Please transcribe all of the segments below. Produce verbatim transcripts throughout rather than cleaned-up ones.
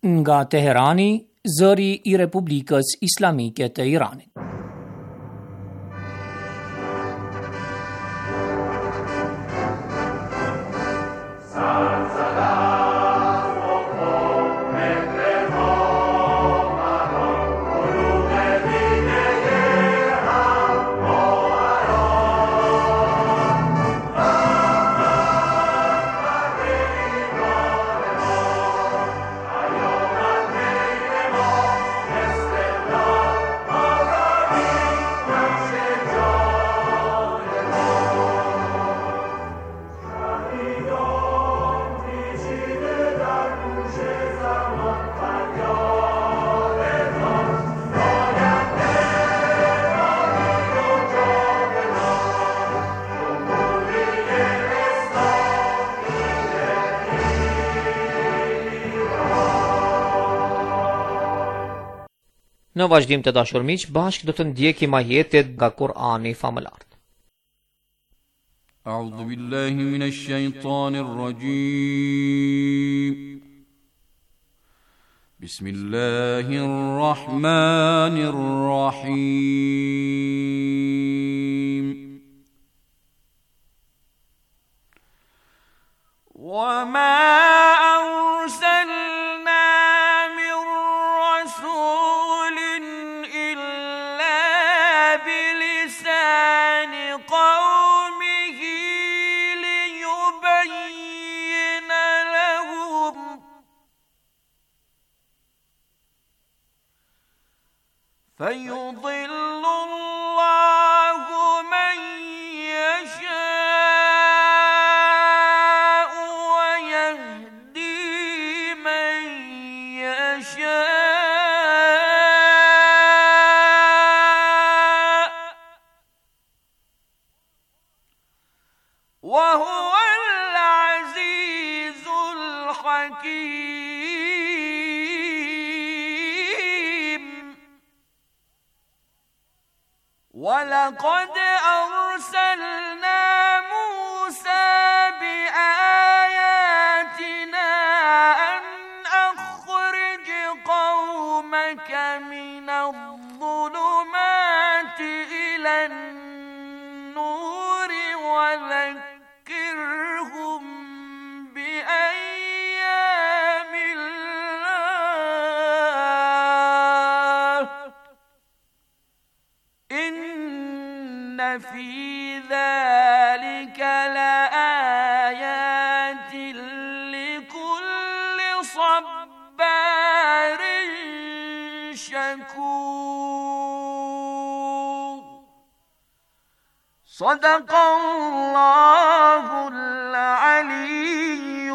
Nga Teherani, zëri I Republikës Islamike të Iranit. Në vazhdim të dashur miq, bashkë do të ndjekim ajetet nga Kur'ani famëlar. A'udhu billahi minash shaitanir rajim. Bismillahir rahmanir rahim. Wa ma فيضل الله من يشاء ويهدي من يشاء وهو العزيز الحكيم. ولقد أرسلنا موسى بآياتنا أن أخرج قومك من الظلمات إلى النور وذكرهم بأيام الله إن في ذلك لآيات لكل صبار شكور. صدق الله العلي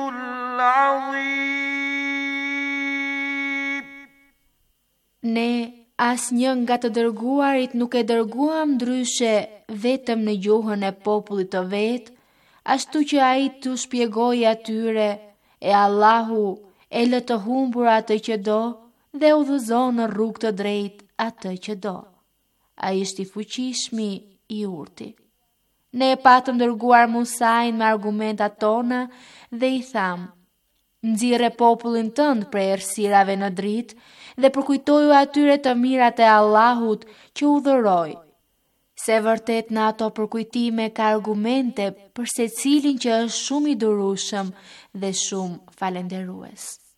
العظيم. Ne asnjë nga të dërguarit nuk e dërguam ndryshe vetëm në gjuhën e popullit të vet, ashtu që ai t'u shpjegojë atyre, e Allahu e lë të humbur atë që do dhe udhëzon në rrugë të drejtë atë që do. Ai është I fuqishmi I urti. Ne e patëm dërguar Musain me argumentat tona dhe I tham: nxirre popullin tënd prej errësirave në dritë dhe përkujtoju atyre të mirat e Allahut që u dhuroi. Se vërtet në ato përkujtime ka argumente për secilin që është shumë I durueshëm dhe shumë falendërues.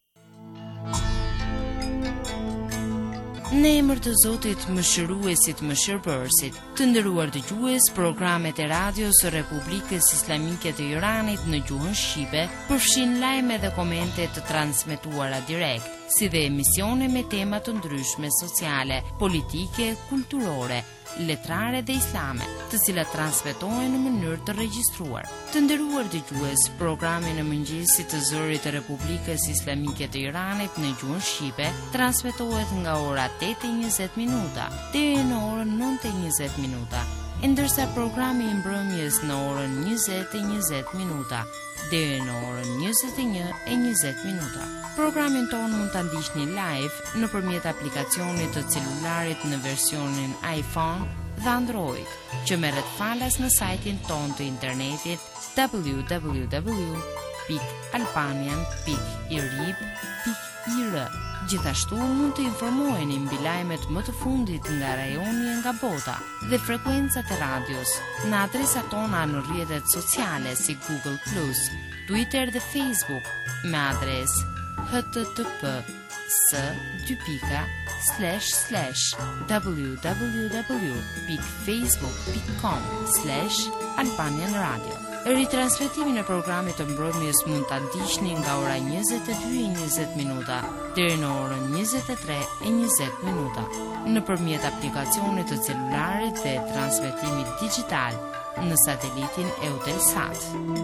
Në emër të Zotit Mëshiruesit Mëshirbërësit, të nderuar dëgjues, programet e radios së Republikës Islamike të Iranit në gjuhën shqipe përfshin lajme dhe komente të transmetuara direkt, si dhe emisione me tema të ndryshme sociale, politike, kulturore, letrare dhe islame, të cilat transmetohen në mënyrë të regjistruar. Të nderuar dëgjues, programi në mëngjesit të zërit të Republikës Islamike të Iranit në gjuhën shqipe transmetohet nga ora tetë e njëzet minuta deri në orën nëntë e njëzet minuta, ndërsa programi I mbrëmjes në orën njëzet e njëzet minuta deri në orën njëzet e një e njëzet minuta. Programin ton mund ta ndiqni live nëpërmjet aplikacionit të celularit në versionin iPhone dhe Android, që merret falas në sajtin ton të internetit w w w pikë albanian pikë irib pikë I R. Gjithashtu mund të informoheni mbi lajmet më të fundit nga rajoni e nga bota dhe frekuencat e radios në adresat tona në rrjetet sociale si Google plus, Twitter dhe Facebook me adres h t t p s dy pika slash slash www dot facebook dot com slash albanian radio. Ritransmetimin e programit të mbrëmjes mund ta ndiqni nga ora njëzet e dy e njëzet minuta deri në orën njëzet e tre e njëzet minuta nëpërmjet aplikacionit të celularit dhe transmetimit digital në satelitin Eutelsat.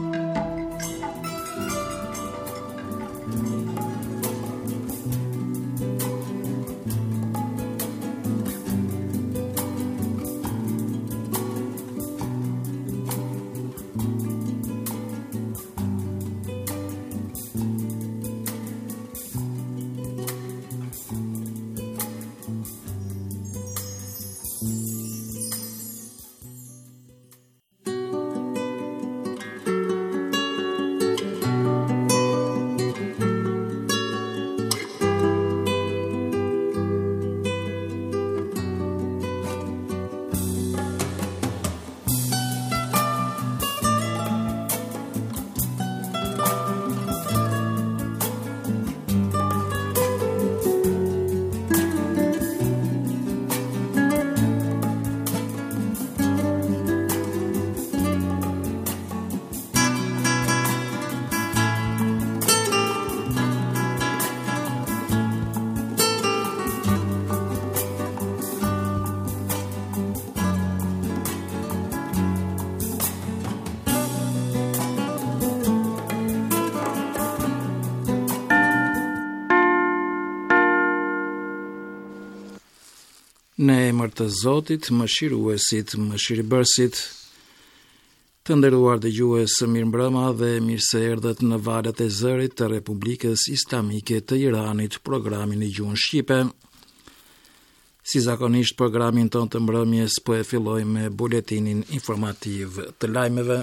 Në emër të Zotit, mëshiruesit, mëshirëbërësit, të nderuar dëgjues, mirëmbrëma dhe mirë se erdhët në valët e zërit të Republikës Islamike të Iranit, programin e gjuhën shqipe. Si zakonisht, programin tonë të mbrëmjes po e filloj me buletinin informativ të lajmeve.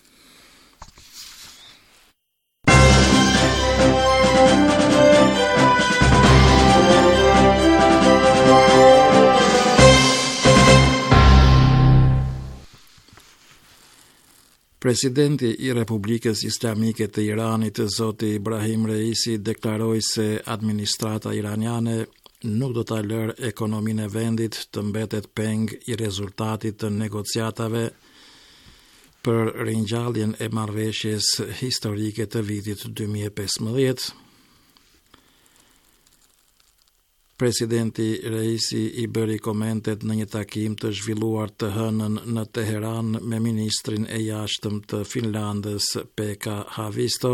Presidenti i Republikës Islamike të Iranit, zoti Ibrahim Reisi, deklaroi se administrata iraniane nuk do ta lërë ekonominë e vendit të mbetet peng i rezultatit të negociatave për ringjalljen e marrëveshjes historike të vitit dy mijë e pesëmbëdhjetë. Presidenti Reisi i bëri komentet në një takim të zhvilluar të hënën në Teheran me ministrin e jashtëm të Finlandës Pekka Haavisto,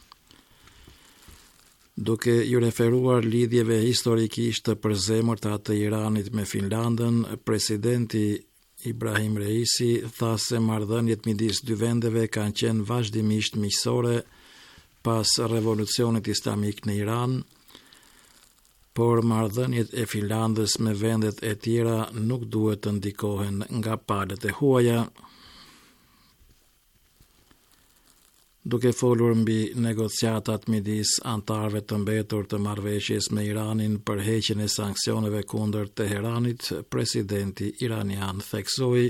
duke ju referuar lidhjeve historikisht të përzemërta të Iranit me Finlandën. Presidenti Ibrahim Reisi tha se marrëdhëniet midis dy vendeve kanë qenë vazhdimisht miqësore pas revolucionit islamik në Iran, por marrëdhëniet e Finlandës me vendet e tjera nuk duhet të ndikohen nga palët e huaja. Duke folur mbi negociatat midis antarëve të mbetur të marrëveshjes me Iranin për heqjen e sanksioneve kundër Teheranit, presidenti iranian theksoi: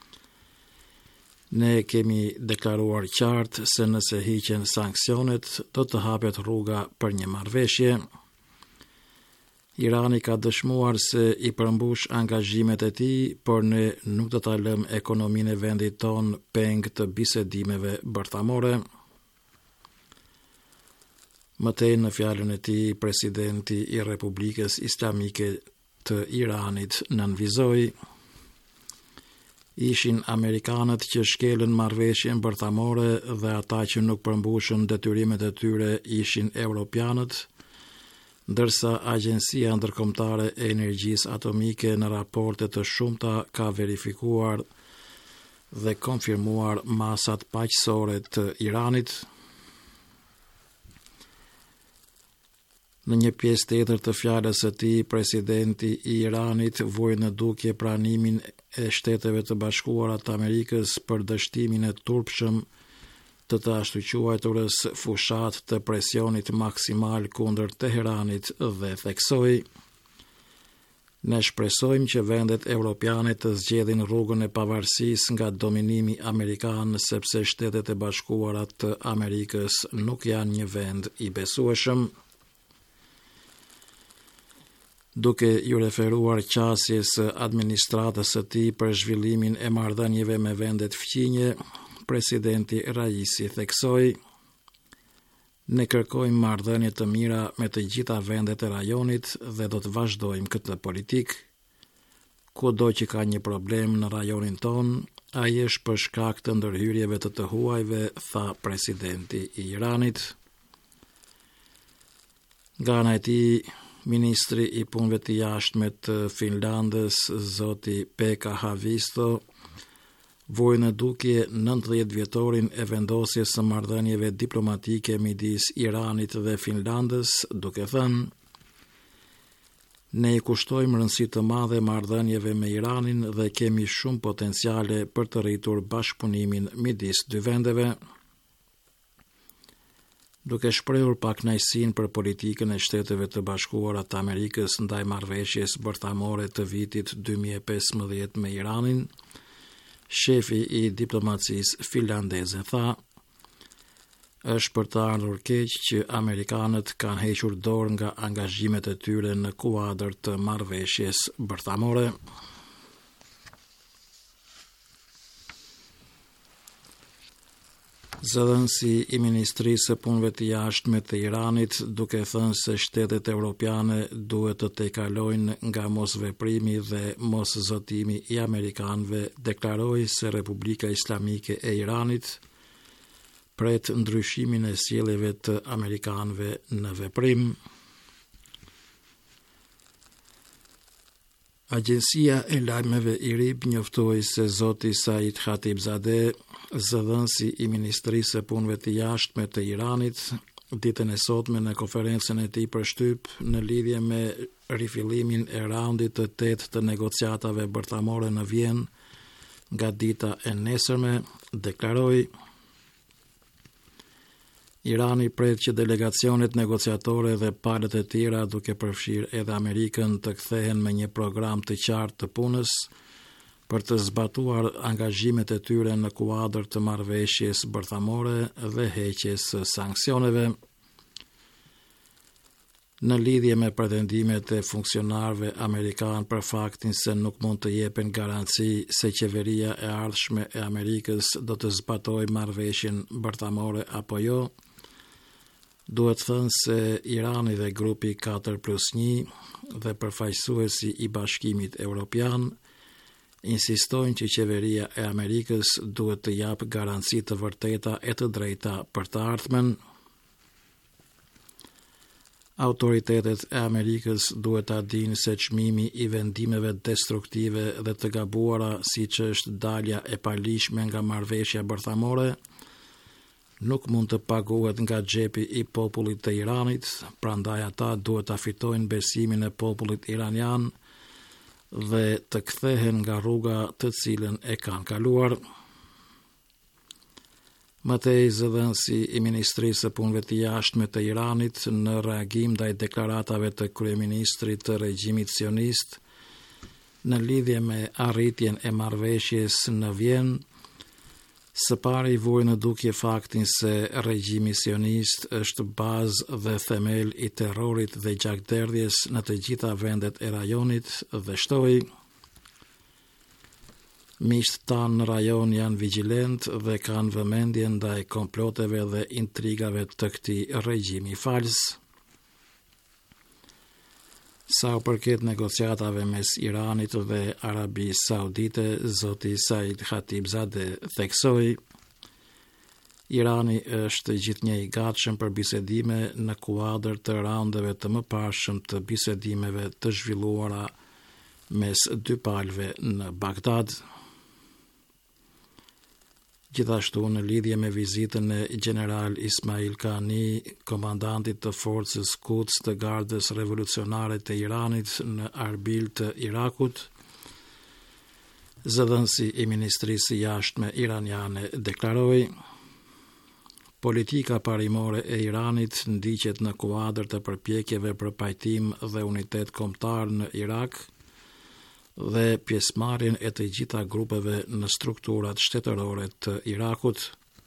"Ne kemi deklaruar qartë se nëse hiqen sanksionet, do të hapet rruga për një marrëveshje. Irani ka dëshmuar se i përmbush angazhimet e tij, por ne nuk do ta lëm ekonominë e vendit ton peng të bisedimeve bërthamore." Mëtej në fjalën e tij, presidenti i Republikës Islamike të Iranit nënvizoi: "Ishin amerikanët që shkelën marrëveshjen bërthamore dhe ata që nuk përmbushën detyrimet e tyre ishin europianët, ndërsa Agjencia Ndërkombëtare e Energjisë Atomike në raporte të shumta ka verifikuar dhe konfirmuar masat paqësore të Iranit." Në një pjesë tjetër të fjalës së tij, presidenti i Iranit vuri në dukje pranimin e Shteteve të Bashkuara të Amerikës për dështimin e turpshëm të të ashtu quajturës fushat të presionit maksimal kundër Teheranit dhe theksoi: "Ne shpresojmë që vendet europiane të zgjedhin rrugën e pavarësisë nga dominimi amerikan, sepse Shtetet e Bashkuara të Amerikës nuk janë një vend i besueshëm." Duke ju referuar qasjes së administratës së tij për zhvillimin e marrëdhënieve me vendet fqinje, presidenti Raisi theksoi: "Ne kërkojmë marrëdhënie të mira me të gjitha vendet e rajonit dhe do të vazhdojmë këtë politikë. Kudo që ka një problem në rajonin ton, ai është për shkak të ndërhyrjeve të të huajve", tha presidenti i Iranit. Nga ana e tij, Ministri i punëve të jashtme të Finlandës, zoti Pekka Haavisto, vuri në dukje nëntëdhjetë vjetorin e vendosjes së marrëdhënieve diplomatike midis Iranit dhe Finlandës, duke thënë: "Ne i kushtojmë rëndësi të madhe marrëdhënieve me Iranin dhe kemi shumë potenciale për të rritur bashkëpunimin midis dy vendeve." Duke shprehur pakënaqësinë për politikën e Shteteve të Bashkuara të Amerikës ndaj marrëveshjes bërthamore të vitit dy mijë e pesëmbëdhjetë me Iranin, shefi i diplomacisë finlandeze tha: "Është për të ardhur keq që amerikanët kanë hequr dorë nga angazhimet e tyre në kuadër të marrëveshjes bërthamore." Zëdhënësi i Ministrisë së Punëve të Jashtme të Iranit, duke thënë se shtetet europiane duhet të tejkalojnë nga mosveprimi dhe moszotimi i amerikanëve, deklaroi se Republika Islamike e Iranit pret ndryshimin e sjelljeve të amerikanëve në veprim. Agjencia e lajmeve I R I B njoftoi se zoti Said Khatibzadeh, zëdhënësi i Ministrisë së Punëve të Jashtme të Iranit, ditën e sotme në konferencën e tij për shtyp në lidhje me rifillimin e raundit të tetë të negociatave bërthamore në Vjenë nga dita e nesërme, deklaroi: "Irani pret që delegacionet negociatore dhe palët e tjera, duke përfshirë edhe Amerikën, të kthehen me një program të qartë të punës për të zbatuar angazhimet e tyre në kuadër të marrëveshjes bërthamore dhe heqjes së sanksioneve." Në lidhje me pretendimet e funksionarëve amerikan për faktin se nuk mund të jepen garanci se qeveria e ardhshme e Amerikës do të zbatojë marrëveshjen bërthamore apo jo, duhet thënë se Irani dhe grupi katër plus një dhe përfaqësuesi I Bashkimit Evropian insistojnë që qeveria e Amerikës duhet të japë garanci të vërteta e të drejta për të ardhmen. Autoritetet e Amerikës duhet ta dinë se çmimi I vendimeve destruktive dhe të gabuara, siç është dalja e palishme nga marrëveshja bërthamore, nuk mund të paguhet nga xhepi I popullit të Iranit, prandaj ata duhet ta fitojnë besimin e popullit iranian dhe të kthehen nga rruga të cilën e kanë kaluar. Mëtej, zëdhënësi I Ministrisë së Punëve të Jashtme të Iranit, në reagim ndaj deklaratave të kryeministrit të regjimit sionist në lidhje me arritjen e marrëveshjes në Vjenë, së pari vuri në dukje faktin se regjimi sionist është bazë dhe themel I terrorit dhe gjakderdhjes në të gjitha vendet e rajonit dhe shtoi: "Miqtë tanë në rajon janë vigjilent dhe kanë vëmendje ndaj komploteve dhe intrigave të këtij regjimi fals." Sa u përket negociatave mes Iranit dhe Arabisë Saudite, zoti Said Khatibzadeh theksoi: "Irani është gjithnjë I gatshëm për bisedime në kuadër të raundeve të mëparshëm të bisedimeve të zhvilluara mes dy palëve në Bagdad." Gjithashtu, në lidhje me vizitën e General Ismail Kani, komandantit të forcës Quds të Gardës Revolucionare të Iranit në Arbil të Irakut, zëdhënësi I Ministrisë së Jashtme iraniane deklaroi: Politika parimore e Iranit ndiqet në kuadër të përpjekjeve për pajtim dhe unitet kombëtar në Irak dhe pjesëmarrjen e të gjitha grupeve në strukturat shtetërore të Irakut.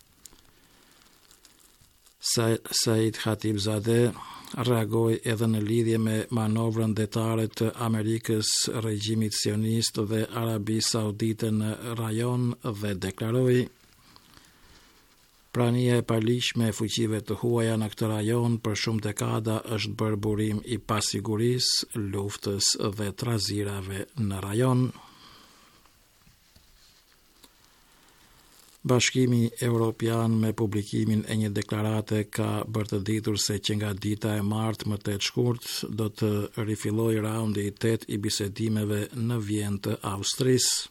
Said Khatibzadeh reagoi edhe në lidhje me manovrën detare të Amerikës, regjimit sionist dhe Arabi Saudite në rajon dhe deklaroi: prania e paligjshme e fuqive të huaja në këtë rajon për shumë dekada është bërë burim i pasigurisë, luftës dhe trazirave në rajon. Bashkimi Evropian me publikimin e një deklarate ka bërë të ditur se që nga dita e martë më tetë shkurt do të rifillojë raundi i tetë i bisedimeve në Vjenë të Austrisë.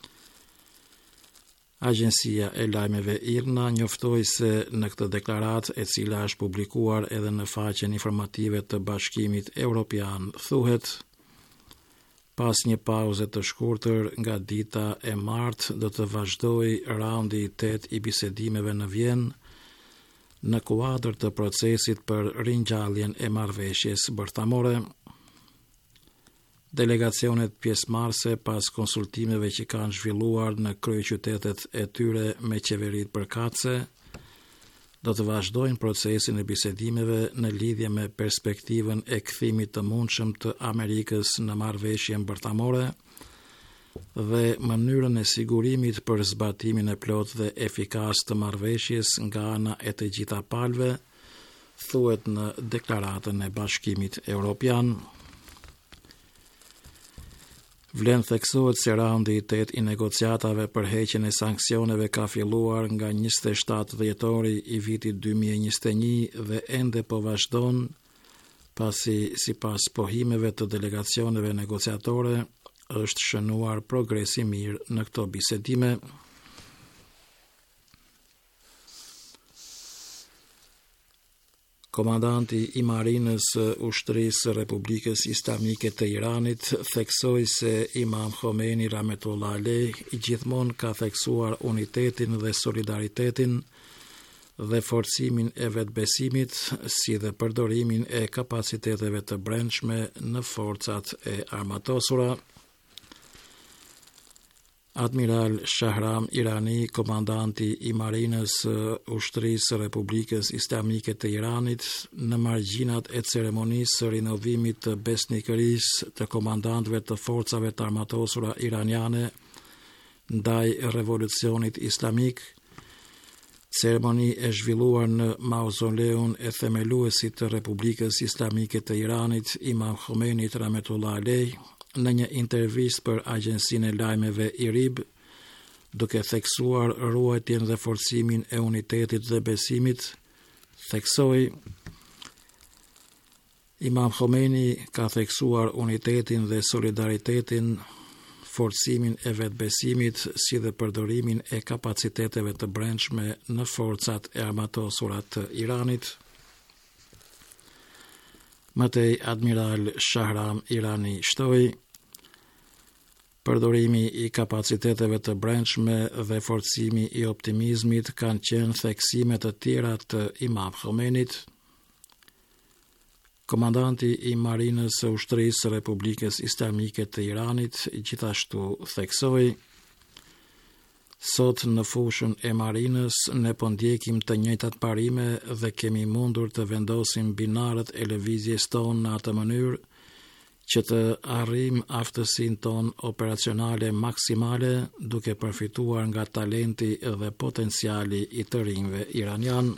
Agjencia e lajmeve I R N A njoftoi se në këtë deklaratë, e cila është publikuar edhe në faqen informative të Bashkimit Evropian, thuhet: pas një pauze të shkurtër nga dita e martë do të vazhdojë raundi i tetë i bisedimeve në Vjenë në kuadër të procesit për ringjalljen e marrëveshjes bërthamore. Delegacionet pjesëmarrëse pas konsultimeve që kanë zhvilluar në kryeqytetet e tyre me qeveritë përkatëse do të vazhdojnë procesin e bisedimeve në lidhje me perspektivën e kthimit të mundshëm të Amerikës në marrëveshjen bërthamore dhe mënyrën e sigurimit për zbatimin e plotë dhe efikas të marrëveshjes nga ana e të gjitha palëve, thuhet në deklaratën e Bashkimit Evropian. Vlen theksohet se raundi i tetë i negociatave për heqjen e sanksioneve ka filluar nga njëzet e shtatë dhjetori i vitit dy mijë e njëzet e një dhe ende po vazhdon, pasi sipas pohimeve të delegacioneve negociatore është shënuar progres i mirë në këto bisedime. Komandanti I Marinës Ushtrisë Republikës Islamike të Iranit theksoi se Imam Khomeini Rahmetullah Alejh gjithmonë ka theksuar unitetin dhe solidaritetin dhe forcimin e vetbesimit, si dhe përdorimin e kapaciteteve të brendshme në forcat e armatosura. Admiral Shahram Irani, komandanti I Marinës Ushtrisë Republikës Islamike të Iranit, në margjinat e ceremonisë së rinovimit të besnikërisë të komandantëve të forcave të armatosura iraniane ndaj revolucionit islamik, ceremoni e zhvilluar në mauzoleun e themeluesit të Republikës Islamike të Iranit, Imam Khomeinit Rahmetullah Alejh, në një intervistë për agjensinë e lajmeve I R I B, duke theksuar ruajtjen dhe forcimin e unitetit dhe besimit, theksoi: Imam Khomeini ka theksuar unitetin dhe solidaritetin, forcimin e vetbesimit, si dhe përdorimin e kapaciteteve të brendshme në forcat e armatosura të Iranit. Mëtej Admiral Shahram Irani shtoi: përdorimi I kapaciteteve të brendshme dhe forcimi I optimizmit kanë qenë theksime të tjera të Imam Khomeinit. Komandanti I Marinës së Ushtrisë Republikës Islamike të Iranit gjithashtu theksoi: sot në fushën e Marinës ne po ndjekim të njëjtat parime dhe kemi mundur të vendosim binarët e lëvizjes tonë në atë mënyrë që të arrim aftësinë tonë operacionale maksimale, duke përfituar nga talenti dhe potenciali I të rinjve iranian.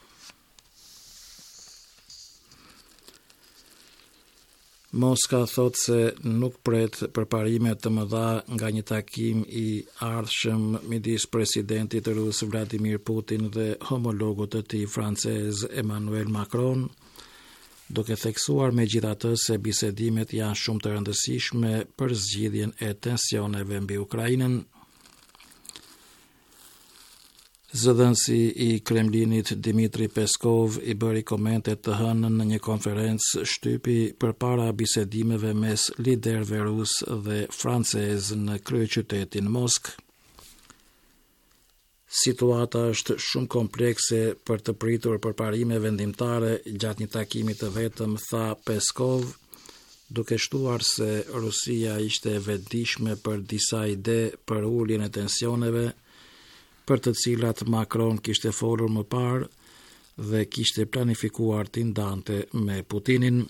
Moska thot se nuk pret përparime të mëdha nga një takim I ardhshëm midis presidentit rus Vladimir Putin dhe homologut të tij francez Emmanuel Macron, duke theksuar megjithatë se bisedimet janë shumë të rëndësishme për zgjidhjen e tensioneve mbi Ukrainën. Zëdhënësi I Kremlinit Dmitri Peskov I bëri komente të hënën në një konferencë shtypi përpara bisedimeve mes liderëve rus dhe francez në kryeqytetin Moskë. Situata është shumë komplekse për të pritur përparime vendimtare gjatë një takimi të vetëm, tha Peskov, duke shtuar se Rusia ishte e vetëdijshme për disa ide për uljen e tensioneve, për të cilat Macron kishte folur më parë dhe kishte planifikuar të ndante me Putinin.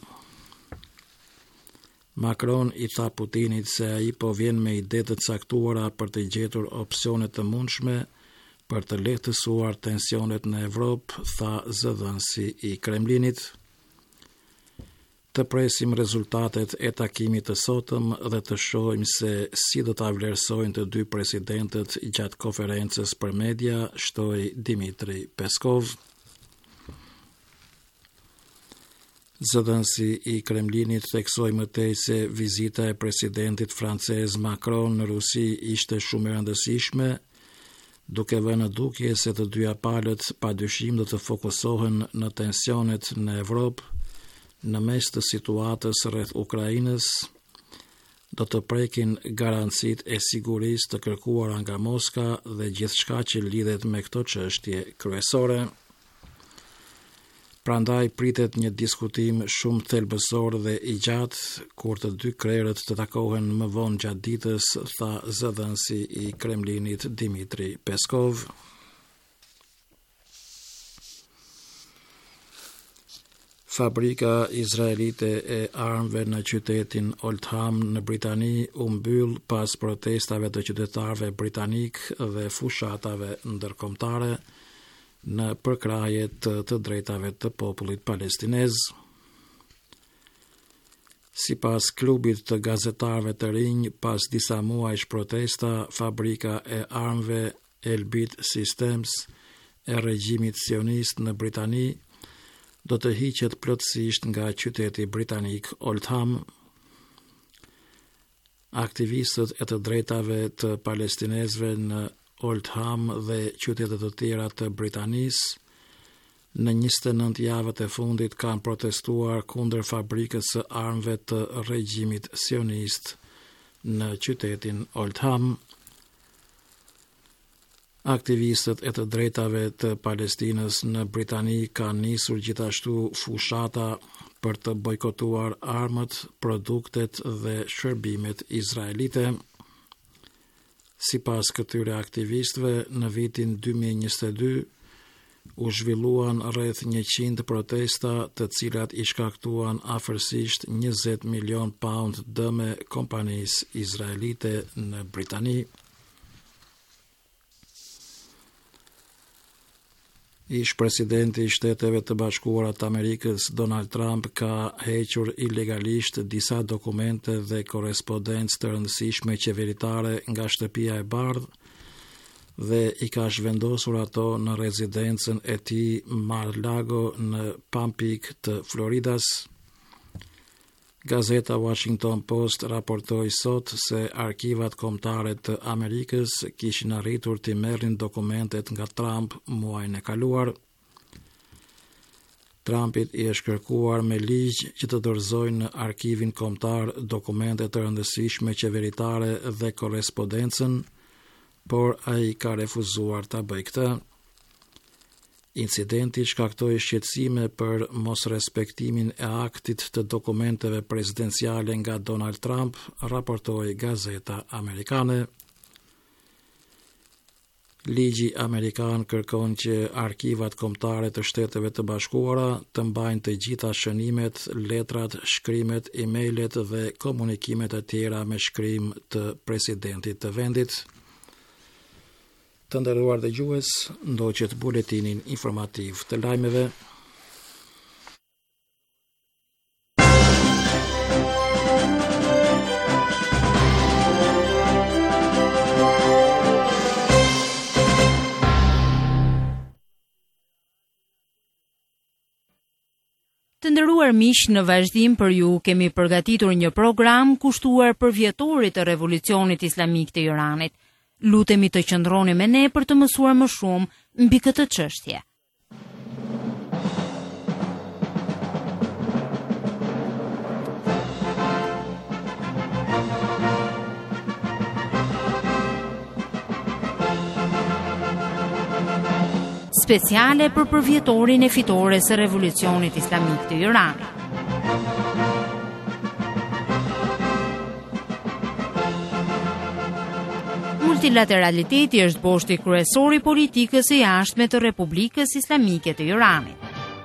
Macron i tha Putinit se ai po vjen me ide të caktuara për të gjetur opsione të mundshme për të lehtësuar tensionet në Evropë, tha zëdhënësi i Kremlinit. Të presim rezultatet e takimit të sotëm dhe të shohim se si do ta vlerësojnë të dy presidentët gjatë konferencës për media, shtoi Dmitri Peskov. Zëdhënësi i Kremlinit theksoi më tej se vizita e presidentit francez Macron në Rusi ishte shumë e rëndësishme, duke vënë dukje se të dyja palët padyshim do të fokusohen në tensionet në Evropë, në mes të situatës rreth Ukrainës, do të prekin garancit e sigurisë të kërkuara nga Moska dhe gjithçka që lidhet me këto çështje kryesore. Prandaj pritet një diskutim shumë thelbësor dhe i gjatë, kur të dy krerët të takohen më vonë gjatë ditës, tha zëdhënësi i Kremlinit Dmitri Peskov. Fabrika izraelite e armëve në qytetin Oldham në Britani u mbyll pas protestave të qytetarëve britanik dhe fushatave ndërkombëtare në përkrahje të të drejtave të popullit palestinez. Sipas klubit të gazetarëve të rinj, pas disa muajsh protesta, fabrika e armëve Elbit Systems e regjimit sionist në Britani do të hiqet plotësisht nga qyteti britanik Oldham. Aktivistët e të drejtave të palestinezëve në Oldham dhe qytetet të tjera të Britanisë në njëzet e nëntë javët e fundit kanë protestuar kundër fabrikës së armëve të regjimit sionist në qytetin Oldham. Aktivistët e të drejtave të Palestinës në Britani kanë nisur gjithashtu fushata për të bojkotuar armët, produktet dhe shërbimet izraelite. Sipas këtyre aktivistëve, në vitin dy mijë e njëzet e dy u zhvilluan rreth njëqind protesta, të cilat i shkaktuan afërsisht njëzet milion pound dëme kompanisë izraelite në Britani. Ish presidenti i Shteteve të Bashkuara të Amerikës Donald Trump ka hequr ilegalisht disa dokumente dhe korrespondencë të rëndësishme qeveritare nga shtëpia e bardhë dhe i ka zhvendosur ato në rezidencën e tij Mar-a-Lago në Palm Peak të Floridas. Gazeta Washington Post raportoi sot se arkivat kombëtare të Amerikës kishin arritur të merrin dokumentet nga Trump muajin e kaluar. Trumpit i është kërkuar me ligj që të dorëzojnë në arkivin kombëtar dokumente të rëndësishme qeveritare dhe korrespondencën, por ai ka refuzuar ta bëjë këtë. Incidenti shkaktoi shqetësime për mos respektimin e aktit të dokumenteve prezidenciale nga Donald Trump, raportoi gazeta amerikane. Ligji amerikan kërkon që arkivat kombëtare të Shteteve të Bashkuara të mbajnë të gjitha shënimet, letrat, shkrimet, emailët dhe komunikimet e tjera me shkrim të presidentit të vendit. Të nderuar dëgjues, ndoqet buletinin informativ të lajmeve. Të nderuar miq, në vazhdim për ju kemi përgatitur një program kushtuar për vjetorit të revolucionit islamik të Iranit. Lutemi të qëndroni me ne për të mësuar më shumë mbi këtë çështje. speciale për përvjetorin e fitores së revolucionit islamik të Iranit. Multilateraliteti është boshti kryesor i politikës së jashtme të Republikës Islamike të Iranit.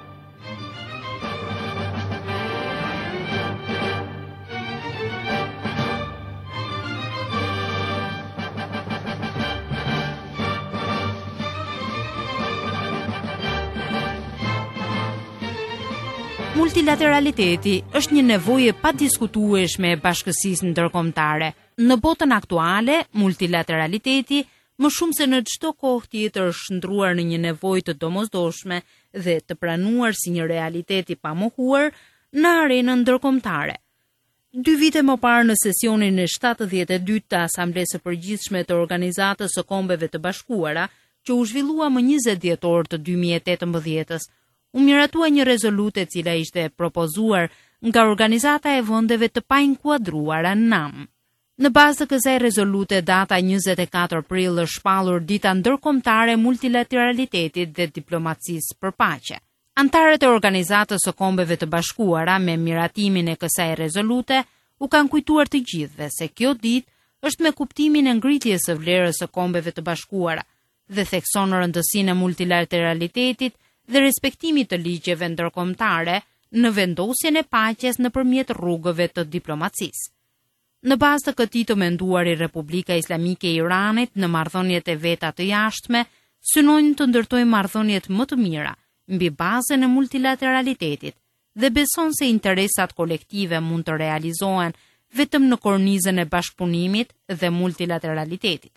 Multilateraliteti është një nevojë pa diskutueshme e bashkësisë ndërkombëtare. Në botën aktuale, multilateraliteti më shumë se në çdo kohë tjetër është shndruar në një nevojë të domosdoshme dhe të pranuar si një realitet i pamohuar në arenën ndërkombëtare. Dy vite më parë në sesionin e shtatëdhjetë e dytë të Asamblesë së Përgjithshme të Organizatës së Kombeve të Bashkuara, që u zhvillua më njëzet dhjetor të dy mijë e tetëmbëdhjetës, u miratua një rezolutë e cila ishte propozuar nga Organizata e Vendeve të Painkuadruara NAM. Në bazë të kësaj rezolute, data njëzet e katër prill është shpallur dita ndërkombëtare e multilateralitetit dhe diplomacisë për paqe. Antarët e Organizatës së Kombeve të Bashkuara me miratimin e kësaj rezolute u kanë kujtuar të gjithëve se kjo ditë është me kuptimin e ngritjes së vlerës së Kombeve të Bashkuara dhe thekson rëndësinë e multilateralitetit dhe respektimit të ligjeve ndërkombëtare në vendosjen e paqes nëpërmjet rrugëve të diplomacisë. Në bazë të këtij të menduari, Republika Islamike e Iranit në marrëdhëniet e veta të jashtme synojnë të ndërtojë marrëdhëniet më të mira mbi bazën e multilateralitetit dhe beson se interesat kolektive mund të realizohen vetëm në kornizën e bashkëpunimit dhe multilateralitetit.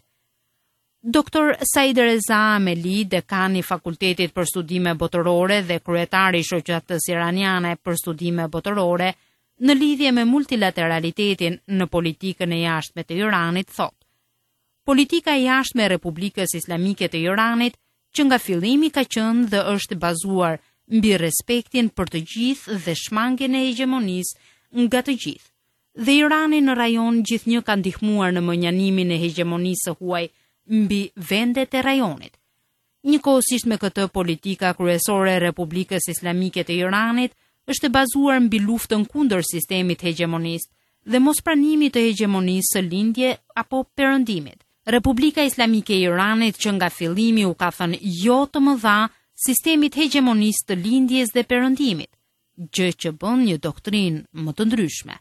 Doktor Said Reza Ameli, dekani i Fakultetit për Studime Botërore dhe kryetari i Shoqatës Iraniane për Studime Botërore, në lidhje me multilateralitetin në politikën e jashtme të Iranit, thot: Politika e jashtme e Republikës Islamike të Iranit, që nga fillimi ka qenë dhe është bazuar mbi respektin për të gjithë dhe shmangjen e hegemonisë nga të gjithë. Dhe Irani në rajon gjithnjë ka ndihmuar në mënjanimin e hegemonisë së huaj mbi vendet e rajonit. Njëkohësisht me këtë, politika kryesore e Republikës Islamike të Iranit është e bazuar mbi luftën kundër sistemit hegemonist dhe mospranimit të hegemonisë së lindje apo perëndimit. Republika Islamike e Iranit, që nga fillimi u ka thënë jo të mëdha sistemit hegemonist të lindjes dhe perëndimit, gjë që bën një doktrinë më të ndryshme.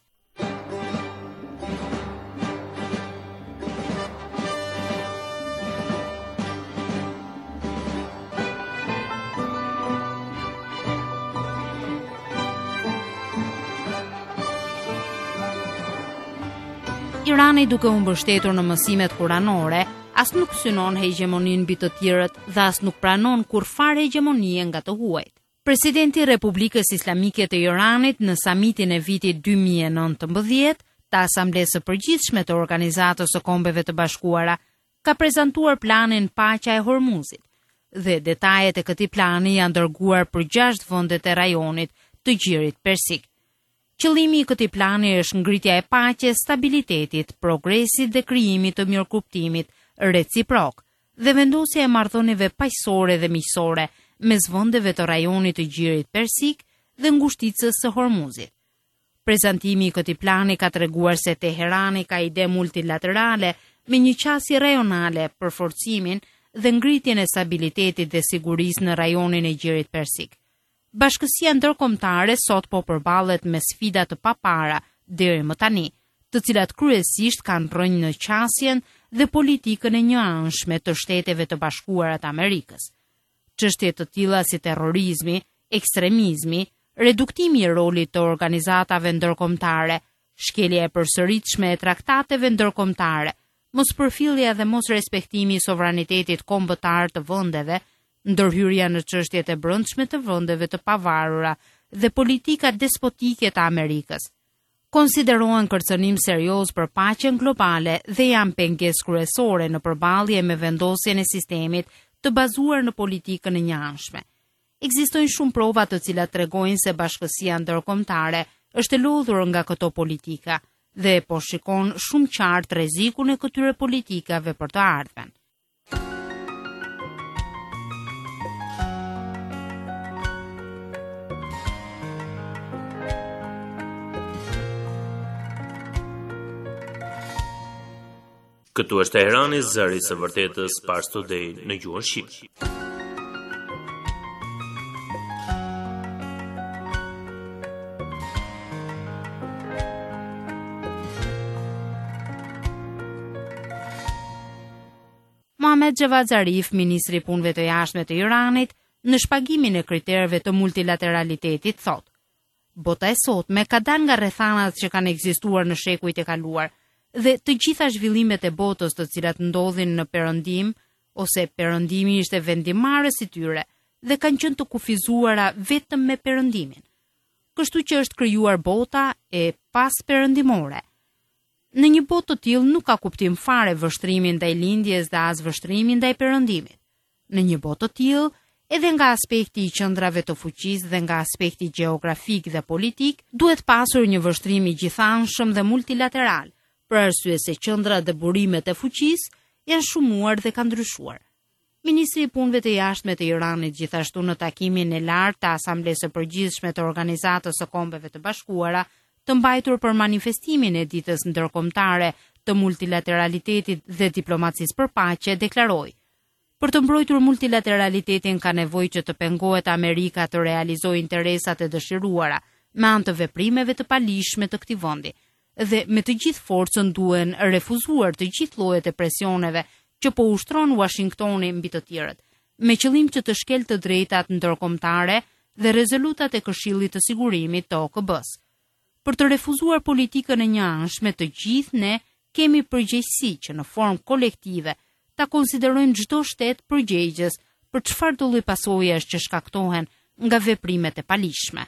Irani, duke u mbështetur në mësimet kuranore, as nuk synon hegemonin mbi të tjerët dhe as nuk pranon kurfar hegemonie nga të huajt. Presidenti i Republikës Islamike të Iranit në samitin e vitit dy mijë e nëntëmbëdhjetë të Asamblesë së Përgjithshme të Organizatës së Kombeve të Bashkuara ka prezantuar planin Paqja e Hormuzit dhe detajet e këtij plani janë dërguar për gjashtë vendet e rajonit të Gjirit Persik. Qëllimi i këtij plani është ngritja e paqes, stabilitetit, progresit dhe krijimit të mirëkuptimit reciprok dhe vendosja e marrëdhënieve paqësore dhe miqësore mes vendeve të rajonit të Gjirit Persik dhe ngushticës së Hormuzit. Prezantimi i këtij plani ka treguar se Teherani ka ide multilaterale me një qasje rajonale për forcimin dhe ngritjen e stabilitetit dhe sigurisë në rajonin e Gjirit Persik. Bashkësia ndërkombëtare sot po përballet me sfida të papara deri më tani, të cilat kryesisht kanë rënë në qasjen dhe politikën e njëanshme të Shteteve të Bashkuara të Amerikës. Çështje të tilla si terrorizmi, ekstremizmi, reduktimi i rolit të organizatave ndërkombëtare, shkelja e përsëritshme e traktateve ndërkombëtare, mospërfillja dhe mosrespektimi i sovranitetit kombëtar të vendeve, ndërhyrja në çështjet e brendshme të vendeve të pavarura dhe politika despotike të Amerikës, konsiderohen kërcënim serioz për paqen globale dhe janë pengesë kryesore në përballje me vendosjen e sistemit të bazuar në politikën e njëanshme. Ekzistojnë shumë prova të cilat tregojnë se bashkësia ndërkombëtare është e lodhur nga këto politika dhe po shikon shumë qartë rrezikun e këtyre politikave për të ardhmen. Këtu është Teherani, zëri së vërtetës, Pars Today në gjuhën shqipe. Mohamed Javad Zarif, ministri i punëve të jashtme të Iranit, në shpagimin e kriterëve të multilateralitetit thot: bota e sotme ka dalë nga rrethanat që kanë ekzistuar në shekujt e kaluar dhe të gjitha zhvillimet e botës të cilat ndodhin në perëndim ose perëndimi ishte vendimarrës i tyre dhe kanë qenë të kufizuara vetëm me perëndimin. Kështu që është krijuar bota e pasperëndimore. Në një botë të tillë nuk ka kuptim fare vështrimi ndaj lindjes dhe as vështrimi ndaj perëndimit. Në një botë të tillë, edhe nga aspekti i qendrave të fuqisë dhe nga aspekti gjeografik dhe politik, duhet pasur një vështrim i gjithanshëm dhe multilateral, për arsye se qendrat dhe burimet e fuqisë janë shumuar dhe kanë ndryshuar. Ministri i punëve të jashtme të Iranit gjithashtu në takimin e lartë të Asamblesë së Përgjithshme të Organizatës së Kombeve të Bashkuara, të mbajtur për manifestimin e ditës ndërkombëtare të multilateralitetit dhe diplomacisë për paqe, deklaroi: për të mbrojtur multilateralitetin ka nevojë që të pengohet Amerika të realizojë interesat e dëshiruara me anë të veprimeve të palishme të këtij vendi dhe me të gjithë forcën duhen refuzuar të gjithë llojet e presioneve që po ushtron Washingtoni mbi të tjerët, me qëllim që të shkelë të drejtat ndërkombëtare dhe rezolutat e Këshillit të Sigurimit të O K B-s. Për të refuzuar politikën e njëanshme, të gjithë ne kemi përgjegjësi që në formë kolektive ta konsiderojmë çdo shtet përgjegjës për çfarë do lloj pasojesh që shkaktohen nga veprimet e palishme.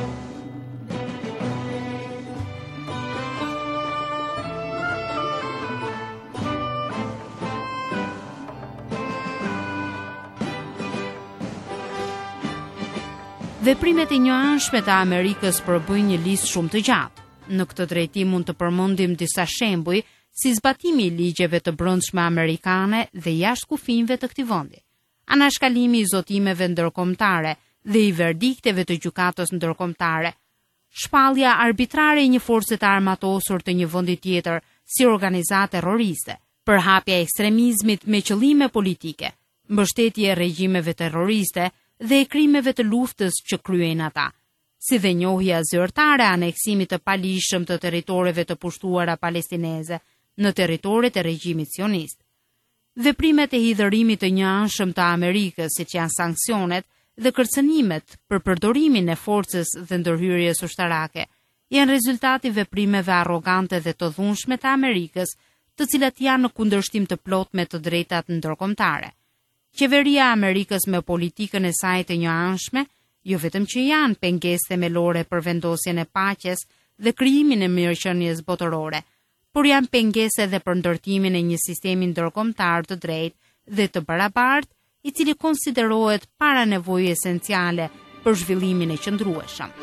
Veprimet e njëanshme të Amerikës përbëjnë një listë shumë të gjatë. Në këtë drejtim mund të përmendim disa shembuj si zbatimi i ligjeve të brendshme amerikane dhe jashtëkufinjve të këtij vendi, anashkalimi i zotimeve ndërkombëtare dhe i verdikteve të gjykatës ndërkombëtare, shpallja arbitrare e një force të armatosur të një vendi tjetër si organizatë terroriste, përhapja e ekstremizmit me qëllime politike, mbështetje e regjimeve terroriste dhe e krimeve të luftës që kryejnë ata, si dhe njohja zyrtare e aneksimit të palishëm të territoreve të pushtuara palestineze në territoret e regjimit sionist. Veprimet e hidhërimit të njëanshëm të Amerikës, siç janë sanksionet dhe kërcënimet për përdorimin e forcës dhe ndërhyrjes ushtarake, janë rezultati i veprimeve arrogante dhe të dhunshme të Amerikës, të cilat janë në kundërshtim të plot me të drejtat ndërkombëtare. Qeveria e Amerikës me politikën e saj të njëanshme, jo vetëm që janë pengesë themelore për vendosjen e paqes dhe krijimin e mirëqenies botërore, por janë pengesë edhe për ndërtimin e një sistemi ndërkombëtar të drejtë dhe të barabartë, i cili konsiderohet para nevojë esenciale për zhvillimin e qëndrueshëm.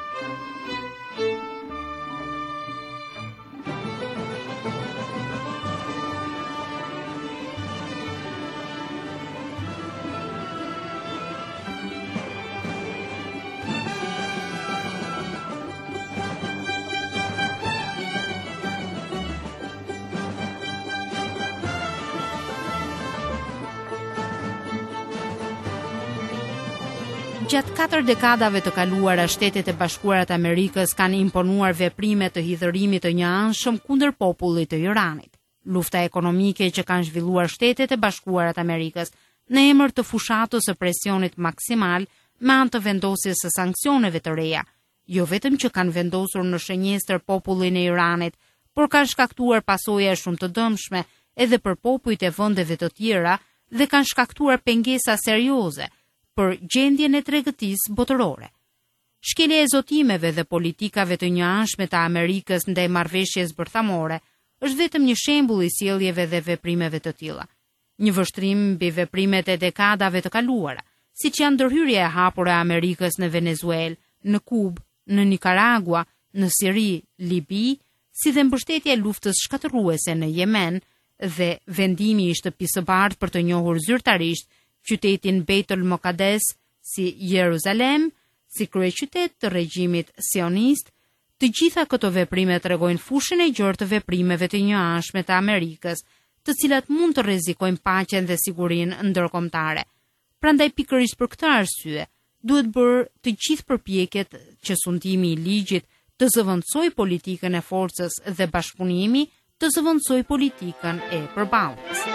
Gjatë katër dekadave të kaluara, Shtetet e Bashkuara të Amerikës kanë imponuar veprime të hidhërimit të njëanshëm kundër popullit të Iranit. Lufta ekonomike që kanë zhvilluar Shtetet e Bashkuara të Amerikës në emër të fushatës së presionit maksimal me anë të vendosjes së sanksioneve të reja, jo vetëm që kanë vendosur në shënjestër popullin e Iranit, por kanë shkaktuar pasoja shumë të dëmshme edhe për popujt e vendeve të tjera dhe kanë shkaktuar pengesa serioze për gjendjen e tregëtisë botërore. Shkelja e zotimeve dhe politikave të njëanshme të Amerikës ndaj marrëveshjes bërthamore është vetëm një shembull i sjelljeve dhe veprimeve të tilla. Një vështrim mbi veprimet e dekadave të kaluara, siç janë ndërhyrja e hapur e Amerikës në Venezuelë, në Kubë, në Nikaragua, në Siri, Libi, si dhe mbështetja e luftës shkatërruese në Yemen dhe vendimi i shtëpisë së bardhë për të njohur zyrtarisht qytetin Beitul Muqaddes si Jeruzalem, si kryeqytet të regjimit sionist, të gjitha këto veprime tregojnë fushën e gjerë të veprimeve të njëanshme të Amerikës, të cilat mund të rrezikojnë paqen dhe sigurinë ndërkombëtare. Prandaj pikërisht për këtë arsye, duhet bërë të gjithë përpjekjet që sundimi i ligjit të zëvendësoj politikën e forcës dhe bashkëpunimi të zëvendësoj politikën e përballjes.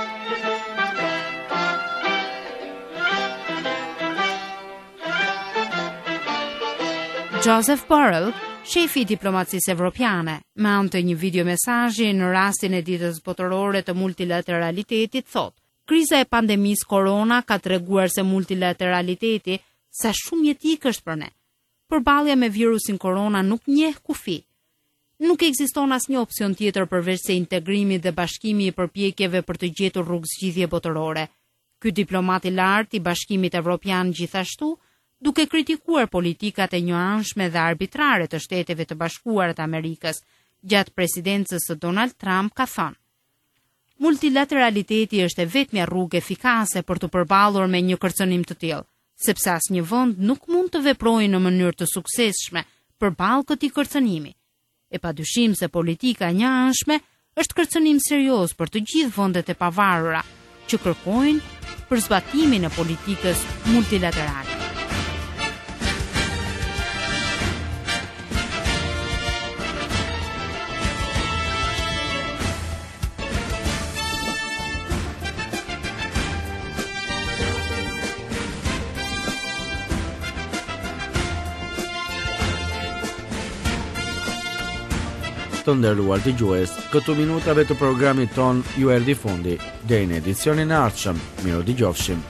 Joseph Borrell, shefi i diplomacisë evropiane, me anë të një videomesazhi në rastin e ditës botërore të multilateralitetit, thotë: "Kriza e pandemisë korona ka treguar se multilateraliteti sa shumë jetik është për ne. Përballja me virusin korona nuk njeh kufi. Nuk ekziston asnjë opsion tjetër përveç se integrimi dhe bashkimi i përpjekjeve për të gjetur rrugë zgjidhje botërore." Ky diplomat i lartë i Bashkimit Evropian gjithashtu, duke kritikuar politikat e njëanshme dhe arbitrare të Shteteve të Bashkuara të Amerikës gjatë presidencës së Donald Trump, ka thënë: "Multilateraliteti është e vetmja rrugë efikase për të përballur me një kërcënim të tillë, sepse asnjë vend nuk mund të veprojë në mënyrë të suksesshme përballë këtij kërcënimi. E padyshim se politika e njëanshme është kërcënim serioz për të gjithë vendet e pavarura që kërkojnë për zbatimin e politikës multilaterale." Të nderuar dëgjues, këtu minutave të programit ton ju erdhi fundi. Deri në edicionin e ardhshëm, miru dëgjofshim.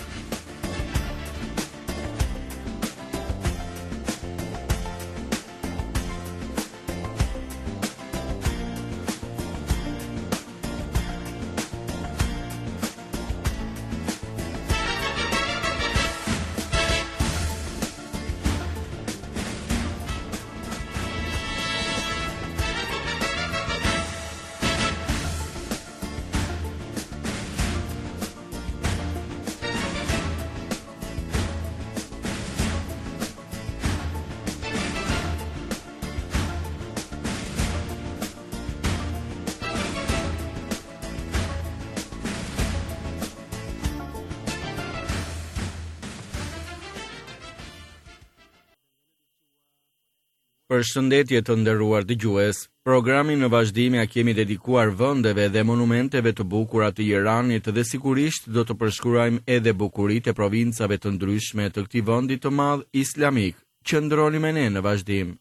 Përshëndetje të nderuar dëgjues. Programin në vazhdim ja kemi dedikuar vendeve dhe monumenteve të bukura të Iranit dhe sigurisht do të përshkruajmë edhe bukuritë e provincave të ndryshme të këtij vendi të madh islamik. Qëndroni me ne në vazhdim.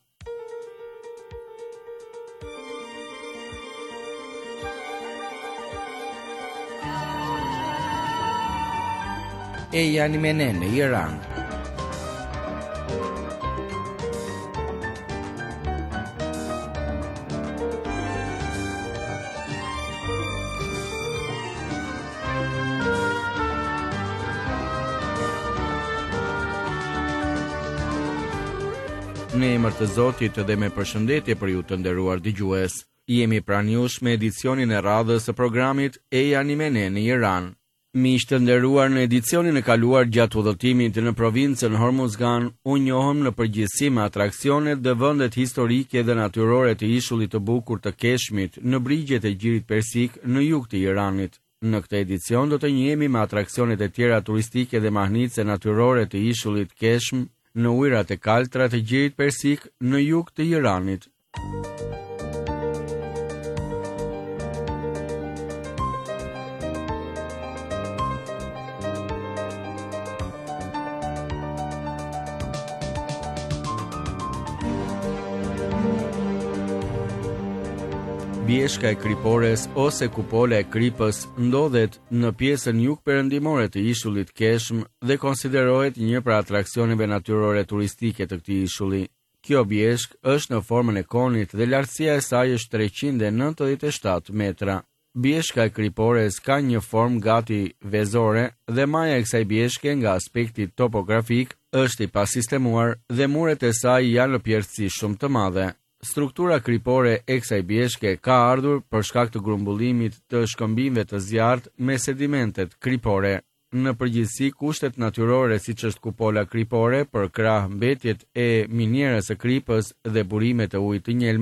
E janë me ne në Iran. Në emër të Zotit dhe me përshëndetje për ju të nderuar dëgjues. Jemi pranë jush me edicionin e radhës së programit E jani me ne në Iran. Miq të nderuar, në edicionin e kaluar gjatë udhëtimit në provincën Hormuzgan, u njohëm në përgjithësi me atraksionet dhe vendet historike dhe natyrore të ishullit të bukur të Keshmit në brigjet e Gjirit Persik në jug të Iranit. Në këtë edicion do të njihemi me atraksionet e tjera turistike dhe mahnice natyrore të ishullit Keshm në ujërat e kaltra të Gjirit Persik në jug të Iranit. Bjeshka e Kripores ose kupola e Kripës ndodhet në pjesën jugperëndimore të ishullit Keshm dhe konsiderohet një prej atraksioneve natyrore turistike të këtij ishulli. Kjo bjeshk është në formën e konit dhe lartësia e saj është treqind e nëntëdhjetë e shtatë metra. Bjeshka e Kripores ka një formë gati vezore dhe maja e kësaj bjeshke nga aspekti topografik është i pasistemuar dhe muret e saj janë në pjerësi shumë të madhe. Struktura kripore e kësaj bjeshke ka ardhur për shkak të grumbullimit të shkëmbimeve të zjarrt me sedimentet kripore. Në përgjithësi, kushtet natyrore siç është kupola kripore për krah mbetjet e minierës së Kripës dhe burimet e ujit të njelmët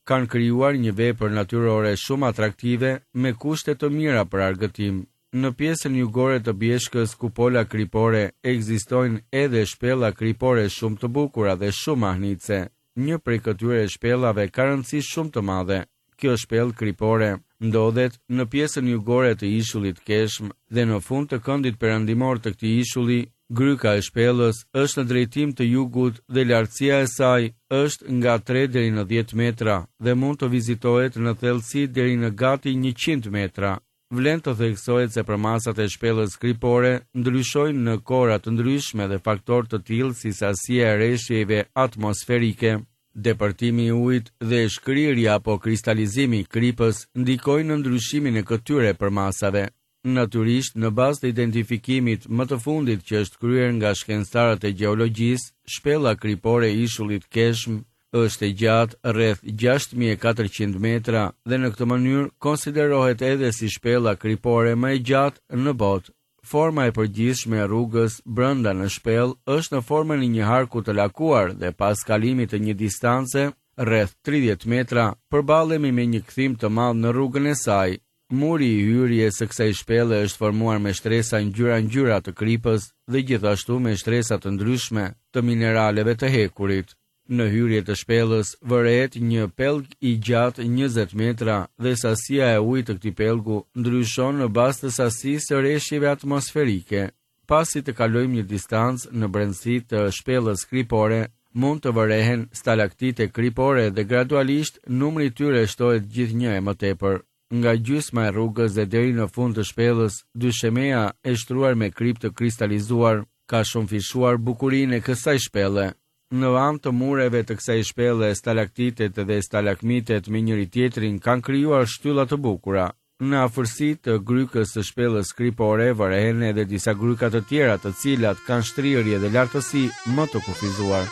kanë krijuar një vepër natyrore shumë atraktive me kushte të mira për argëtim. Në pjesën jugore të Bjeshkës ku pola kripore ekzistojnë edhe shpella kripore shumë të bukura dhe shumë mahnitse. Një prej këtyre shpellave ka rëndësi shumë të madhe. Kjo shpellë kripore ndodhet në pjesën jugore të ishullit Keshm dhe në fund të këndit perëndimor të këtij ishulli. Gryka e shpellës është në drejtim të jugut dhe lartësia e saj është nga tre deri në dhjetë metra dhe mund të vizitohet në thellësi deri në gati njëqind metra. Vlen të theksohet se përmasat e shpellës kripore ndryshojnë në kora të ndryshme dhe faktorë të tillë si sasia e rreshjeve atmosferike. Depërtimi i ujit dhe shkrirja apo kristalizimi i kripës ndikojnë në ndryshimin e këtyre përmasave. Natyrisht, në bazë të identifikimit më të fundit që është kryer nga shkencëtarët e gjeologjisë, shpella kripore e ishullit Keshm është e gjatë rreth gjashtë mijë e katërqind metra dhe në këtë mënyrë konsiderohet edhe si shpella kripore më e gjatë në botë. Forma e përgjithshme e rrugës brenda në shpellë është në formën e një harku të lakuar dhe pas kalimit të një distance rreth tridhjetë metra, përballemi me një kthim të madh në rrugën e saj. Muri i hyrjes së kësaj shpelle është formuar me shtresa ngjyra-ngjyra të kripës dhe gjithashtu me shtresa të ndryshme të mineraleve të hekurit. Në hyrje të shpellës vërehet një pellg i gjatë njëzet metra dhe sasia e ujit të këtij pellgu ndryshon në bazë të sasisë së rreshjeve atmosferike. Pasi të kalojmë një distancë në brendësi të shpellës kripore, mund të vërehen stalaktite kripore dhe gradualisht numri i tyre shtohet gjithnjë e më tepër. Nga gjysma e rrugës dhe deri në fund të shpellës, dyshemeja e shtruar me krip të kristalizuar ka shumë fishuar bukurinë e kësaj shpelle. Në anë të mureve të kësaj shpelle, stalaktitet dhe stalagmitet me njëri tjetrin kanë krijuar shtylla të bukura. Në afërsi të grykës së shpellës kripore vërehen edhe disa gryka të tjera të cilat kanë shtrirje dhe lartësi më të kufizuar.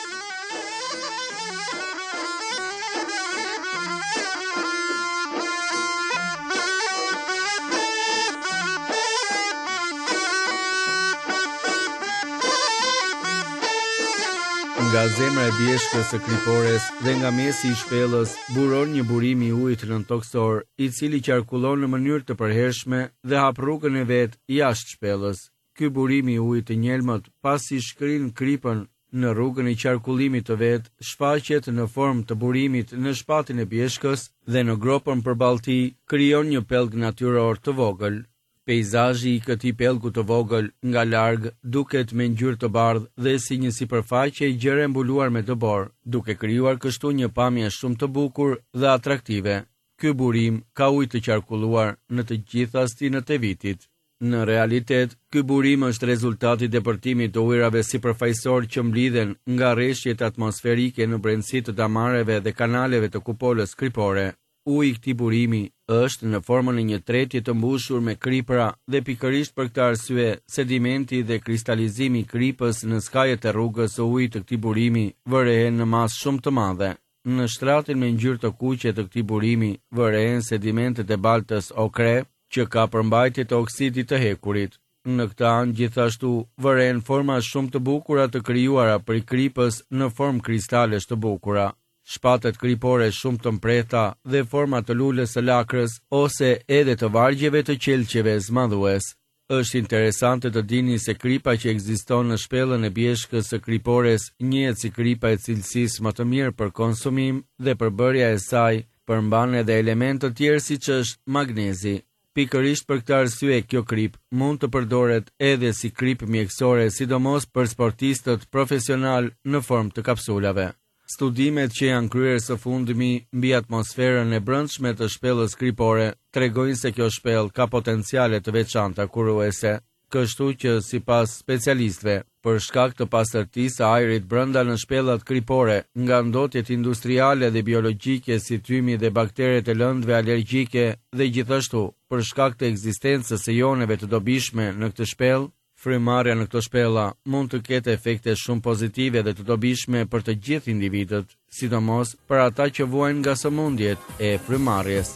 Nga zemra e Bjeshkës së kripores dhe nga mesi i shpellës buron një burim i ujit nëntoksor, i cili qarkullon në mënyrë të përhershme dhe hap rrugën e vet jashtë shpellës. Ky burim i ujit të njelmët, pasi shkrin kripën në rrugën e qarkullimit të vet, shfaqet në formë të burimit në shpatin e Bjeshkës dhe në gropën përballë tij krijon një pellg natyror të vogël. Peizazhi i këtij pellgu të vogël nga larg duket me ngjyrë të bardhë dhe si një sipërfaqe e gjerë mbuluar me dëbor, duke krijuar kështu një pamje shumë të bukur dhe atraktive. Ky burim ka ujë të qarkulluar në të gjitha stinët e vitit. Në realitet, ky burim është rezultati i depërtimit të ujrave sipërfaqësor që mblidhen nga rreshjet atmosferike në brendësi të damareve dhe kanaleve të kupolës kripore. Uji i këtij burimi është në formën e një tretje të mbushur me kripra dhe pikërisht për këtë arsye, sedimenti dhe kristalizimi i kripës në skajet e rrugës së ujit të këtij burimi vërehen në masë shumë të madhe. Në shtratin me ngjyrë të kuqe të këtij burimi vërehen sedimentet e baltës okre, që ka përmbajtje të oksidit të hekurit. Në këtë anë gjithashtu vërehen forma shumë të bukura të krijuara prej kripës në formë kristalesh të bukura. Shpatet kripore shumë të mprehta dhe forma të lulës së lakrës ose edhe të vargjeve të qelqeve zmadhues. Është interesante të dini se kripa që ekziston në shpellën e Bjeshkës së kripores njihet si kripa e cilësisë më të mirë për konsumim dhe përbërja e saj përmban edhe elementë të tjerë siç është magnezi. Pikërisht për këtë arsye kjo krip mund të përdoret edhe si krip mjekësore, sidomos për sportistët profesional në formë të kapsulave. Studimet që janë kryer së fundmi mbi atmosferën e brendshme të shpellës kripore tregojnë se kjo shpellë ka potenciale të veçanta kuruese, kështu që sipas specialistëve, për shkak të pastërtisë së ajrit brenda në shpellat kripore, nga ndotjet industriale dhe biologjike si tymi dhe bakteret e lëndëve alergjike dhe gjithashtu për shkak të ekzistencës së joneve të dobishme në këtë shpellë, frymarrja në këto shpella mund të ketë efekte shumë pozitive dhe të dobishme për të gjithë individët, sidomos për ata që vuajnë nga sëmundjet e frymarrjes.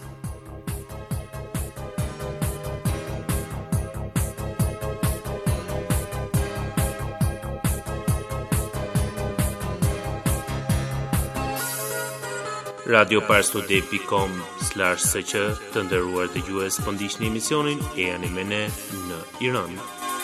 radioparstuday dot com slash s q të nderuar dëgjues, po ndiqni emisionin e jani me ne në Iran.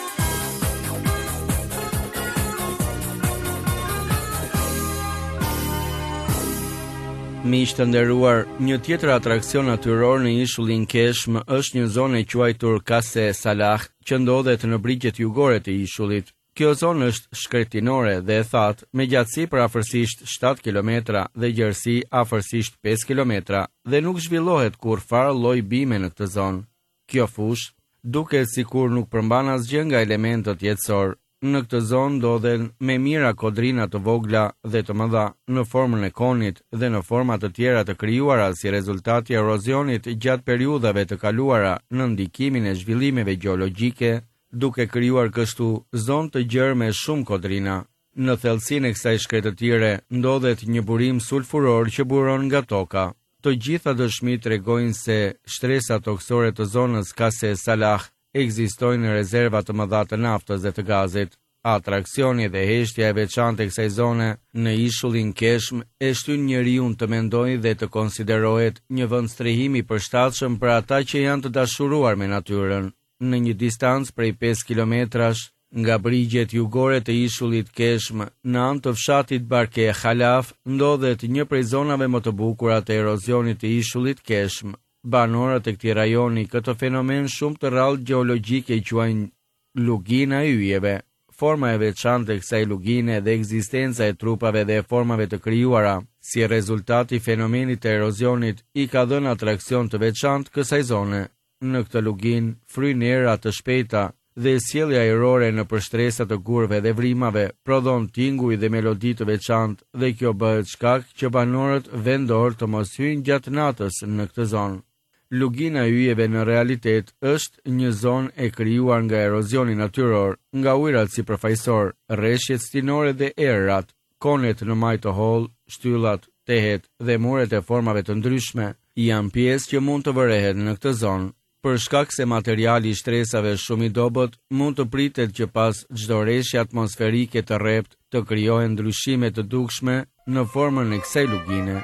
Miq të nderuar, një tjetër atraksion natyror në ishullin Keshm është një zonë e quajtur Qase Salah, që ndodhet në brigjet jugore të ishullit. Kjo zonë është shkretinore dhe e thatë, me gjatësi për afërsisht shtat kilometra dhe gjerësi afërsisht pesë kilometra, dhe nuk zhvillohet kur farë lloj bime në këtë zonë. Kjo fushë duket sikur nuk përmban asgjë nga elementët jetësor. Në këtë zonë ndodhen me mira kodrina të vogla dhe të mëdha, në formën e konit dhe në forma të tjera të krijuara si rezultati i erozionit gjatë periudhave të kaluara në ndikimin e zhvillimeve gjeologjike, duke krijuar kështu zonë të gjerë me shumë kodrina. Në thellësinë e kësaj shkretëtire ndodhet një burim sulfuror që buron nga toka. Të gjitha dëshmitë tregojnë se shtresat toksore të zonës Qase Salah ekzistojnë rezerva të mëdha të naftës dhe të gazit. Atraksioni dhe heshtja e veçantë e kësaj zone në ishullin Keshm e shtyn njeriu të mendojë dhe të konsiderohet një vend strehimi i përshtatshëm për ata që janë të dashuruar me natyrën. Në një distancë prej pesë kilometrash nga brigjet jugore të ishullit Keshm, në anë të fshatit Barke Khalaf, ndodhet një prej zonave më të bukura të erozionit të ishullit Keshm. Banorët e këtij rajoni këtë fenomen shumë të rrallë gjeologjike i quajnë lugina e yjeve. Forma e veçantë e kësaj lugine dhe ekzistenca e trupave dhe e formave të krijuara si rezultat i fenomenit të erozionit i ka dhënë atraksion të veçantë kësaj zone. Në këtë lugin fryn era të shpejta dhe sjellja ajrore në përshtresa të gurve dhe vrimave prodhon tinguj dhe melodi të veçantë, dhe kjo bëhet shkak që banorët vendor të mos hyjnë gjatë natës në këtë zonë. Lugina e yjeve në realitet është një zonë e krijuar nga erozioni natyror, nga ujërat sipërfaqësor, rreshjet stinore dhe errat, konet në maj të hollë, shtyllat, tehet dhe muret e formave të ndryshme janë pjesë që mund të vërehen në këtë zonë. Për shkak se materiali i shtresave shumë i dobët, mund të pritet që pas çdo rreshje atmosferike të rrept të krijohen ndryshime të dukshme në formën e kësaj lugine.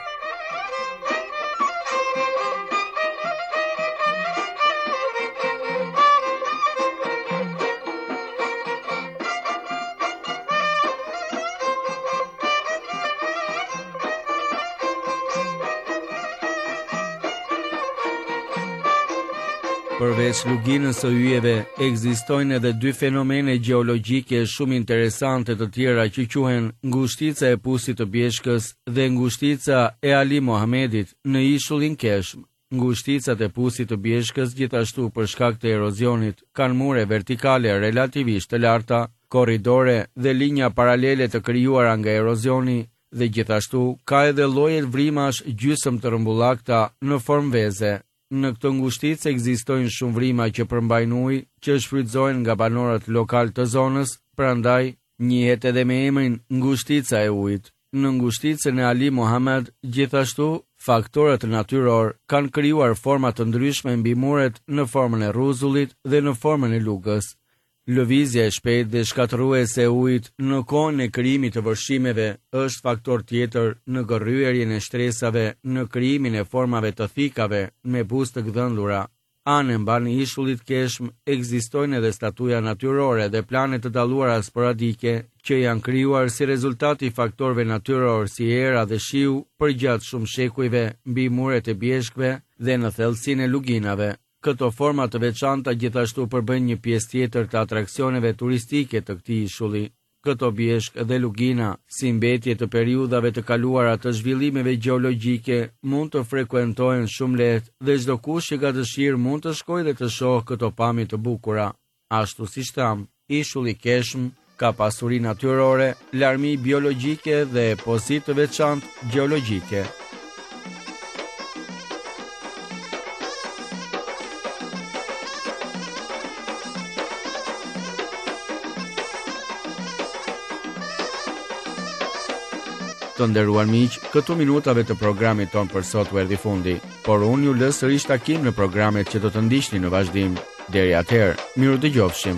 Përveç luginës së yjeve, ekzistojnë edhe dy fenomene gjeologjike shumë interesante të tjera që quhen ngushtica e Pusit të Bjeshkës dhe ngushtica e Ali Mohamedit në ishullin Keshm. Ngushticat e Pusit të Bjeshkës gjithashtu për shkak të erozionit kanë mure vertikale relativisht të larta, korridore dhe linja paralele të krijuara nga erozioni, dhe gjithashtu ka edhe lloje vrimash gjysmë të rrumbullakta në formë veze. Në këtë ngushticë ekzistojnë shumë vrima që përmbajnë ujë që shfrytëzohen nga banorët lokal të zonës, prandaj njihet edhe me emrin ngushtica e ujit. Në ngushticën e Ali Mohamed, gjithashtu, faktorët natyror kanë krijuar forma të ndryshme mbi muret në formën e rruzullit dhe në formën e lugës. Lëvizja e shpejtë dhe shkatërruese e ujit në kohën e krijimit të vërshimeve është faktor tjetër në gërryerjen e shtresave në krijimin e formave të thikave me buzë të gdhëndura. Anë mban ishullit Keshm ekzistojnë edhe statuja natyrore dhe plane të dalluara sporadike që janë krijuar si rezultat i faktorëve natyror si era dhe shiu përgjatë shumë shekujve mbi muret e bjeshkëve dhe në thellësinë e luginave. Këto forma të veçanta gjithashtu përbën një pjesë tjetër të atraksioneve turistike të këtij ishulli. Këto bjeshkë dhe lugina, si mbetje të periudhave të kaluara të zhvillimeve gjeologjike, mund të frekuentohen shumë lehtë dhe çdo kush që ka dëshirë mund të shkojë dhe të shohë këto pamje të bukura. Ashtu siç tham, ishulli Keshm ka pasuri natyrore, larmi biologjike dhe pozitë të veçantë gjeologjike. Të nderuar miq, këtu minutave të programit ton për sot u erdhi fundi, por unë ju lë sërish takim në programet që do të ndiqni në vazhdim. Deri atëherë, miru dëgjofshim.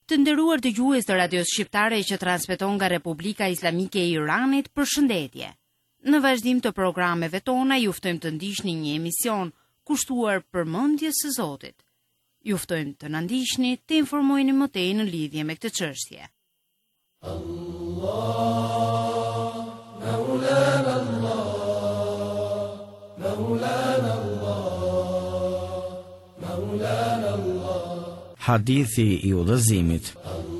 Të nderuar dëgjues të radios shqiptare që transmeton nga Republika Islamike e Iranit, përshëndetje. Në vazhdim të programeve tona ju ftojmë të ndiqni një emision kushtuar përmendjes së Zotit. Ju ftojmë të na ndiqni, të informoheni më tej në lidhje me këtë çështje. Allah, Maulana Allah, Maulana Allah, Maulana Allah. Hadithi i udhëzimit.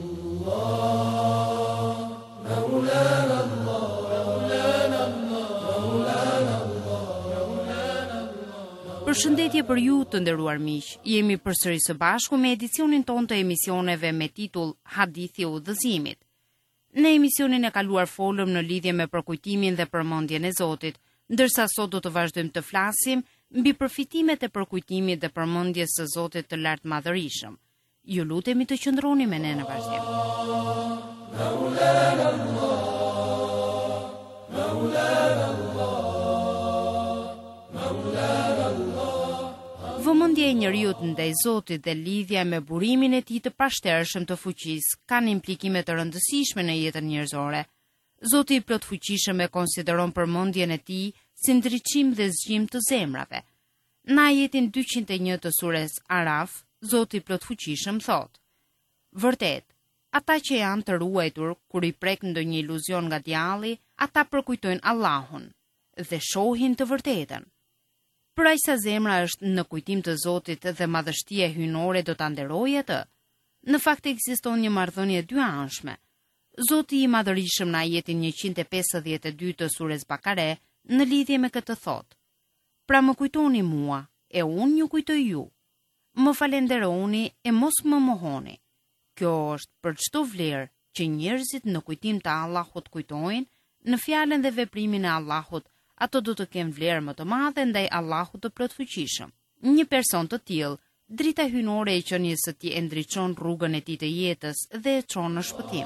Përshëndetje për ju të nderuar miq. Jemi përsëri së bashku me edicionin ton të emisioneve me titull Hadithi i udhëzimit. Në emisionin e kaluar folëm në lidhje me përkujtimin dhe përmendjen e Zotit, ndërsa sot do të vazhdojmë të flasim mbi përfitimet e përkujtimit dhe përmendjes së Zotit të lartë madhërisëm. Ju lutemi të qëndroni me ne në vazhdim. Maulana Allah, Maulana Allah, Maulana Allah. Vëmendja e njeriut ndaj Zotit dhe lidhja me burimin e tij të pashtershëm të fuqisë kanë implikime të rëndësishme në jetën njerëzore. Zoti i plot fuqishëm e konsideron përmendjen e tij si ndriçim dhe zgjim të zemrave. Në ajetin dyqind e një të sures Araf, Zoti i plot fuqishëm thot: Vërtet, ata që janë të ruajtur kur i prek ndonjë iluzion nga djalli, ata përkujtojnë Allahun dhe shohin të vërtetën. Për aq sa zemra është në kujtim të Zotit dhe madhështia hyjnore do ta nderojë atë. Në fakt ekziston një marrëdhënie dyanshme. Zoti i madhërisëm në ajetin njëqind e pesëdhjetë e dy të sures Bakare në lidhje me këtë thot: Pra më kujtoni mua, e unë ju kujtoj ju. Më falenderoni e mos më mohoni. Kjo është për çdo vlerë që njerëzit në kujtim të Allahut kujtojnë, në fjalën dhe veprimin e Allahut, ato do të kenë vlerë më të madhe ndaj Allahut të plotfuqishëm. Një person të tillë, drita hyjnore e qenies së tij e ndriçon rrugën e tij të jetës dhe e çon në shpëtim.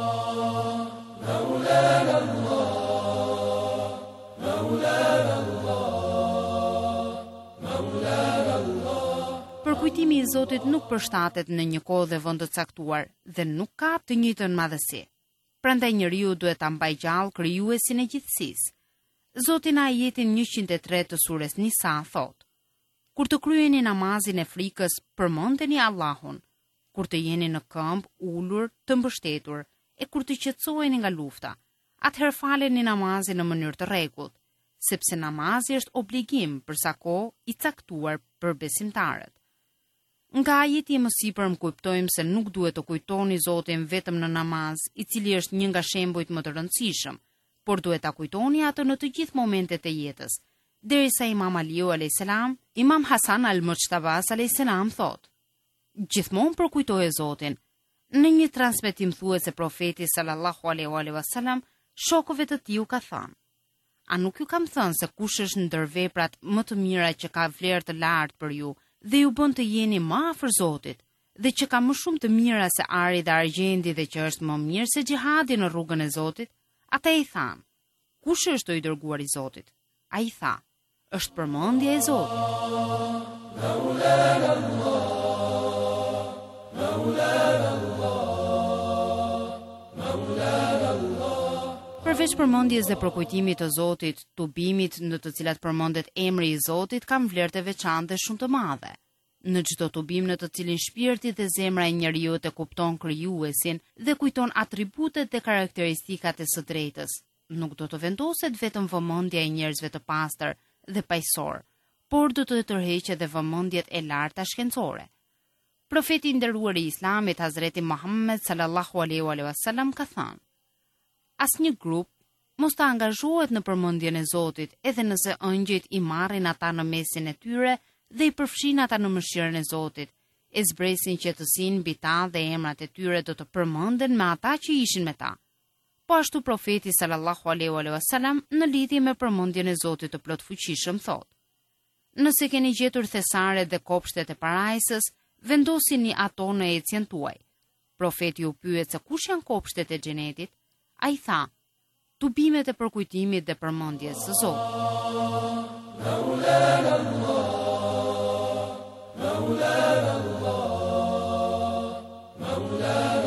Maulana Allah, Maulana Allah, Maulana Allah. Përkujtimi i Zotit nuk përshtatet në një kohë dhe vend të caktuar dhe nuk ka të njëjtën madhësi. Prandaj njeriu duhet ta mbajë gjallë krijuesin e gjithësisë. Zoti në ajetin njëqind e tre të sures Nisa thot: Kur të kryeni namazin e frikës, përmendeni Allahun, kur të jeni në këmbë, ulur, të mbështetur, e kur të qetësoheni nga lufta, atëherë faleni namazin në mënyrë të rregullt, sepse namazi është obligim për sa kohë i caktuar për besimtarët. Nga ajeti më sipër më kuptojmë se nuk duhet të kujtoni Zotin vetëm në namaz, i cili është një nga shembujt më të rëndësishëm, por duhet ta kujtoni atë në të gjithë momentet e jetës. Derisa Imam Aliu alayhis salam, Imam Hasan al-Mujtabas alayhis salam thot: Gjithmonë përkujtoje Zotin. Në një transmetim thuhet se profeti sallallahu alaihi wasallam shokëve të tij u ka thënë: A nuk ju kam thënë se kush është ndër veprat më të mira që ka vlerë të lartë për ju dhe ju bën të jeni më afër Zotit, dhe që ka më shumë të mira se ari dhe argjendi dhe që është më mirë se xhihadi në rrugën e Zotit? Ata i thanë: Kush është i dërguar i Zotit? Ai tha: Është përmendja e Zotit. Maulana Allah, Maulana Allah, Maulana Allah. Përveç përmendjes dhe përkujtimit të Zotit, tubimit në të cilat përmendet emri i Zotit kanë vlerë të veçantë dhe shumë të madhe. Në çdo tubim në të cilin shpirti dhe zemra e njeriu të kupton krijuesin dhe kujton atributet dhe karakteristikat e së drejtës, nuk do të vendoset vetëm vëmendja e njerëzve të pastër dhe paqësor, por do të tërheqet edhe vëmendjet e larta shkencore. Profeti i nderuar i Islamit Hazreti Muhammed sallallahu alaihi wasallam ka thënë: Asnjë grup mos të angazhohet në përmendjen e Zotit, edhe nëse ëngjëjt i marrin ata në mesin e tyre dhe i përfshin ata në mëshirën e Zotit, e zbresin qetësinë mbi ta dhe emrat e tyre do të përmenden me ata që ishin me ta. Po ashtu profeti sallallahu alaihi wasallam në lidhje me përmendjen e Zotit të plotfuqishëm thot: Nëse keni gjetur thesaret dhe kopshtet e parajsës, vendosini ato në ecjen tuaj. Profeti u pyet se kush janë kopshtet e xhenetit? Ai tha: Tubimet e përkujtimit dhe përmendjes së Zotit. Maulana Allah, Maulana Allah, Maulana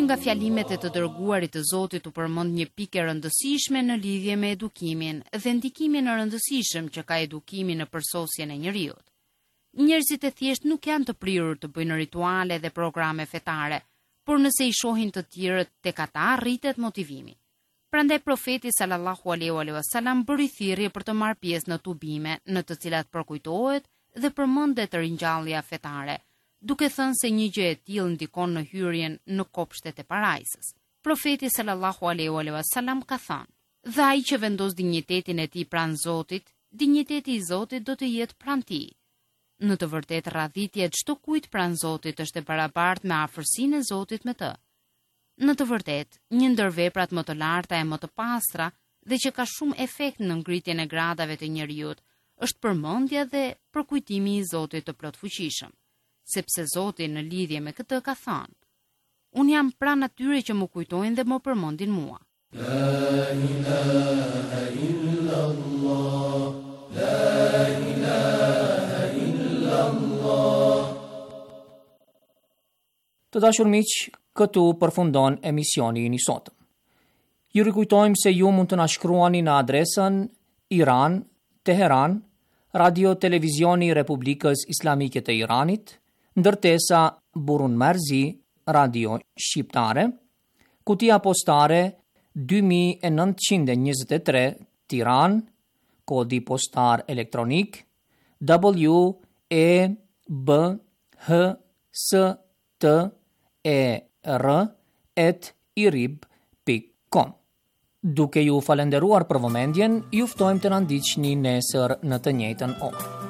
nga fjalimet e të dërguarit të Zotit u përmend një pikë e rëndësishme në lidhje me edukimin dhe ndikimin e rëndësishëm që ka edukimi në përsosjen e njeriut. Njerëzit e thjesht nuk janë të prirur të bëjnë rituale dhe programe fetare, por nëse i shohin të tjerët, tek ata rritet motivimi. Prandaj profeti sallallahu alaihi wasallam bëri thirrje për të marrë pjesë në tubime në të cilat përkujtohet dhe përmendet ringjallja fetare, duke thënë se një gjë e tillë ndikon në hyrjen në kopshtet e parajsës. Profeti sallallahu alaihi wasallam ka thënë: "Dhe ai që vendos dinjitetin e tij pranë Zotit, dinjiteti i Zotit do të jetë pranë tij." Në të vërtetë, radhitja e çdo kujt pranë Zotit është e barabartë me afërsinë e Zotit me të. Në të vërtetë, një ndër veprat më të larta e më të pastra dhe që ka shumë efekt në ngritjen e gradave të njeriut, është përmendja dhe përkujtimi i Zotit të plotfuqishëm, sepse Zoti në lidhje me këtë ka thënë: "Unë jam pranë atyre që më kujtojnë dhe më përmendin mua." La ilaha illallah, la ilaha illallah. Të dashur miq, këtu përfundon emisioni i sotëm. Ju rikujtojmë se ju mund të na shkruani në adresën Iran, Teheran, Radio Televizioni i Republikës Islamike të Iranit, ndërtesa Burun Merzi, Radio Shqiptare, kutia postare dy mijë nëntëqind e njëzet e tre, Tiranë, kodi postar elektronik W E B H S T E R at irib pikë com. Duke ju falenderuar për vëmendjen, ju ftojmë të na ndiqni nesër në të njëjtën orë.